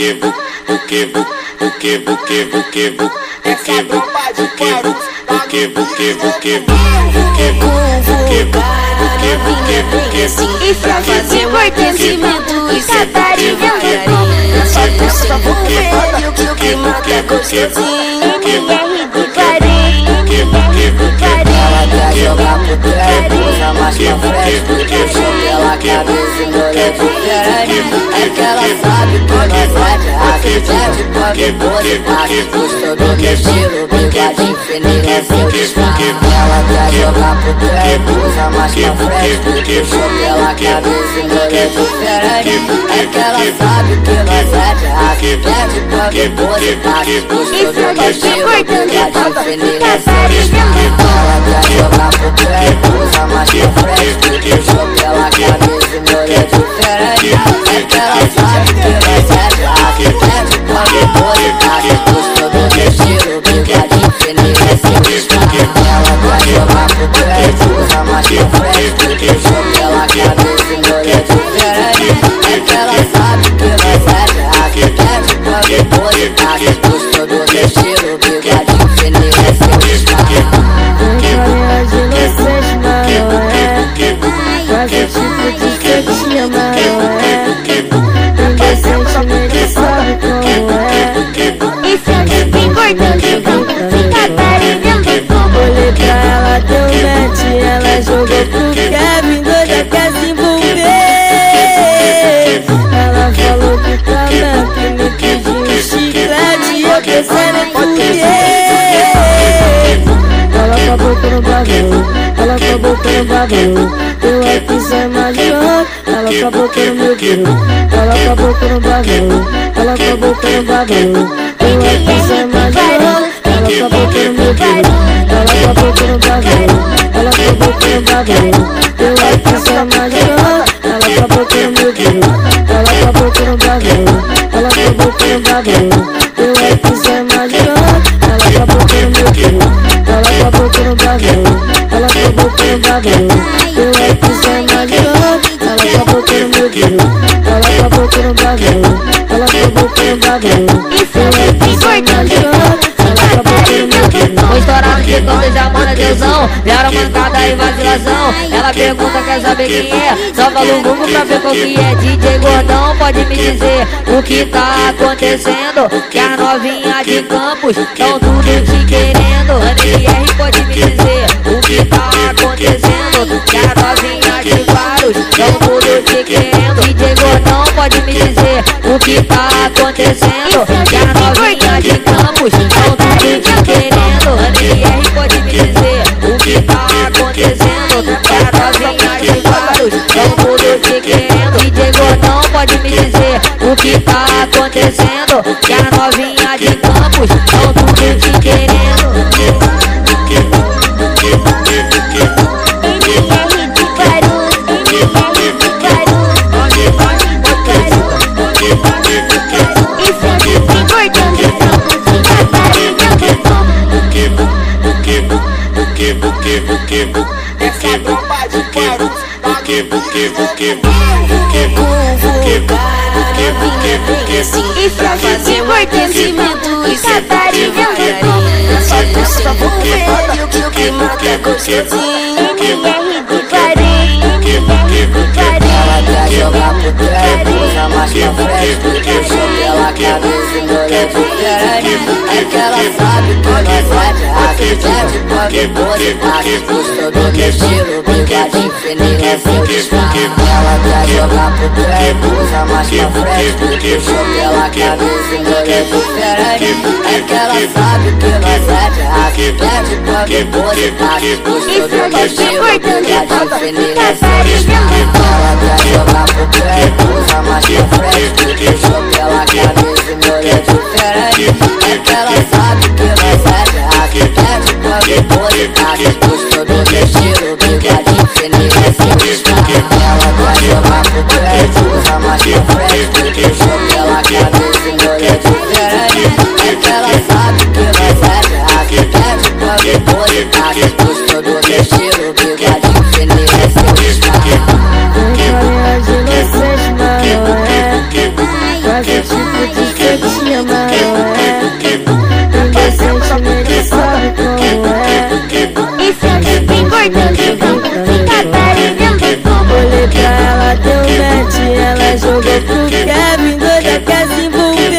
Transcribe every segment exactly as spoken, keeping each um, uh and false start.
buque, buque, buque, buque, buque, buque, buque, buque, buque, buque, buque, buque, e pra fazer o aquecimento e sentar e ver só dança, vou ver o que o clima tá gostosinho. M R do Paris, M R do Paris. Ela quer jogar pro trap, usa mais pra frente, porque o show pela cabeça e olha diferente. É que ela sabe que nós é de racete, pode pose, mas gostou do meu estilo, bigodinho fininho é seu destaque. Ela quer jogar pro trap, usa mais pra frente, porque o show pela cabeça e olha diferente. É que ela sabe que nós é de racete, pode pose, mas gostou do meu estilo, bigodinho fininho é seu destaque. Ela quer jogar pro trap, usa mais pra frente, porque o show pela cabeça e olha diferente. É que ela sabe que nós é de racete, pode pose, mas gostou do meu estilo, bigodinho fininho é seu destaque. Ela quer jogar pro trap, usa mais pra frente, porque o show pela cabeça e olha diferente. É que ela sabe que nós é de racete, pode pose, mas gostou do meu estilo, bigodinho fininho é seu destaque. Faz o tipo de setinha maroé. Ninguém sente nem ele sabe como é. E sente bem gordando, vamos ficar parecendo como. Olhei pra ela, deu match, ela jogou pro Kevin, doida quer se envolver. Ela falou que tá lamp, me pediu um chiclete e eu pensei nem por quê. Ela com a boca no bagulho, ela com a boca no bagulho. Eu aqui sem imaginar, ela com a boca no meu grupo. Ela com a boca no bagulho, ela com a boca no bagulho. Eu aqui sem imaginar, ela com a boca no meu grupo. Ela com a boca no bagulho, ela com a boca no bagulho. Eu aqui sem imaginar, ela com a boca no meu grupo. Ela com a boca no bagulho, ela com a boca no bagulho. Eu aqui sem imaginar, ela com a boca no meu grupo. Ela com a boca no bagulho, ela com a boca no bagulho. Eu é que sem imaginar, ela com a boca no meu grupo. Ela com a boca no bagulho, ela com a boca no bagulho. Eu é que sem imaginar, ela com a boca no meu grupo. Vou estourar no TikTok, já manda Deusão. Vieram mancada e vacilação. Ela pergunta, quer saber quem é? Só fala o Google pra ver qual que é. D J Gordão, pode me dizer o que tá acontecendo? Que as novinhas de Campos tão tudo te querendo. M R pode me dizer o que tá acontecendo? Que as novinhas de Varos tão tudo te querendo. D J Gordão, pode me dizer o que tá acontecendo? Que as novinhas de Campos tão tudo te querendo. M R pode me dizer o que tá acontecendo? Que as novinhas de Varos tão tudo te querendo. D J Gordão, pode me dizer o que tá acontecendo? Que as novinhas de Campos tão tudo te querendo. Essa bomba de Paris, buque, buque, buque, buque, buque, buque, buque, e pra fazer o aquecimento e sentar e ver só dança, vou ver o que o clima tá gostosinho. M R do Paris, M R do Paris. Ela quer jogar pro trap, usa mais pra frente, porque o show pela cabeça e olha diferente. É que ela sabe que nós é de racete, pode pose, mas gostou do meu estilo, bigodinho fininho é seu destaque. Ela quer jogar pro trap, usa mais pra frente, porque o show pela cabeça e olha diferente. É que ela sabe que nós é de racete, pode pose, mas gostou do meu estilo, bigodinho fininho é seu destaque. Ela quer jogar pro trap, usa mais pra frente, porque o show pela cabeça e olha diferente. É que ela sabe que nós é de racete, pode pose, mas gostou do meu estilo, bigodinho fininho é seu destaque. Ela quer jogar pro trap, usa mais pra frente, porque o show pela cabeça e olha diferente. É que ela sabe que nós é de racete, pode pose, mas gostou do meu estilo, bigodinho fininho é seu destaque. Vem com a linha de inocente maroé. Faz tipo de santinha, mas não é. Indecentemente sabe como é. E se eu te vi cortando o campo, fica parecendo fogo. Olhei pra ela, deu match, ela jogou pro Kevin, doida quer se envolver.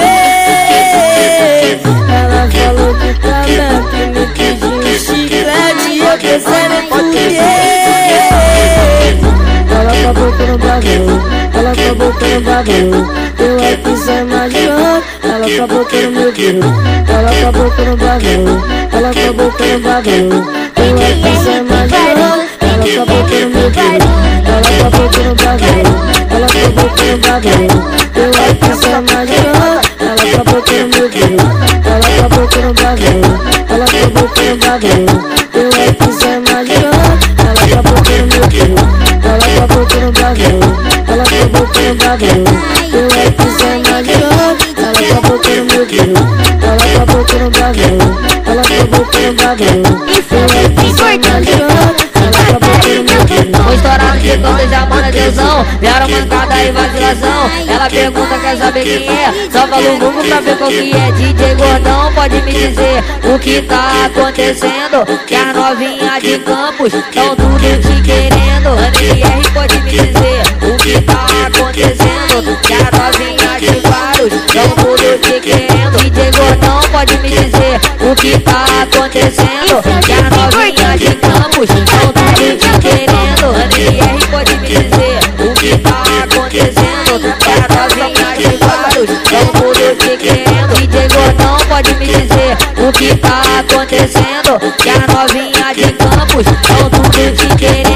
Ela falou que tá lamp, me pediu um chiclete, eu pensei nem por quê. Ela com a boca no bagulho, ela com a boca no bagulho. Eu aqui só imaginando, ela com a boca no meu bico. Ela com a boca no bagulho, ela com a boca no bagulho. Eu aqui só imaginando, ela com a boca no meu bico. Ela com a boca no bagulho, ela com a boca no bagulho. Eu aqui só imaginando, ela com a boca no meu bico. Ela com a boca no bagulho, ela com a boca no bagulho. Eu aqui só imaginando, ela com a boca no meu bico. Ela com a boca no bagulho, ela com a boca no bagulho. Eu aqui só imaginando, ela com a boca no meu bico. Ela com a boca no bagulho, ela com a boca no bagulho. Eu aqui só imaginando, ela com a boca no meu bico. Vou estourar no Ticão, já manda Deusão. Vieram mancada e vacilação. Ela pergunta, quer saber quem é? Só fala o Google pra ver qual que é. D J Gordão, pode me dizer o que tá acontecendo? Que as novinhas de Campos tão tudo te querendo. Ana M R pode me dizer o que tá acontecendo? Que as novinhas de Varos tão tudo te querendo. D J Gordão, pode me dizer o que tá acontecendo? Que as novinhas de Campos tão tudo te querendo. Ana M R pode me dizer o que tá acontecendo? Que as novinhas de Varos tão tudo te querendo. D J Gordão, pode me dizer o que tá acontecendo? Que as novinhas de Campos tão tudo te querendo.